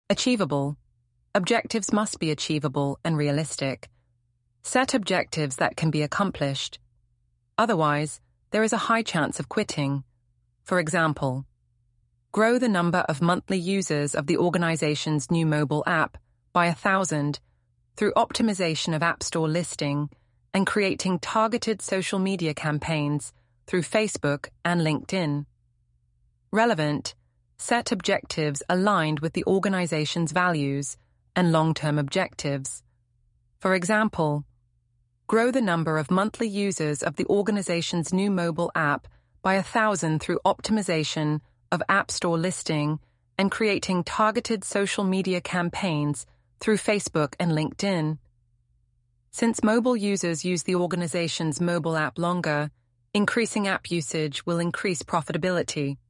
Achievable. Objectives must be achievable and realistic. Set objectives that can be accomplished. Otherwise, there is a high chance of quitting. For example, grow the number of monthly users of the organization's new mobile app by 1,000 through optimization of App Store listing and creating targeted social media campaigns through Facebook and LinkedIn. Relevant. Set objectives aligned with the organization's values and long-term objectives. For example, grow the number of monthly users of the organization's new mobile app by 1,000 through optimization of App Store listing and creating targeted social media campaigns through Facebook and LinkedIn. Since mobile users use the organization's mobile app longer, increasing app usage will increase profitability.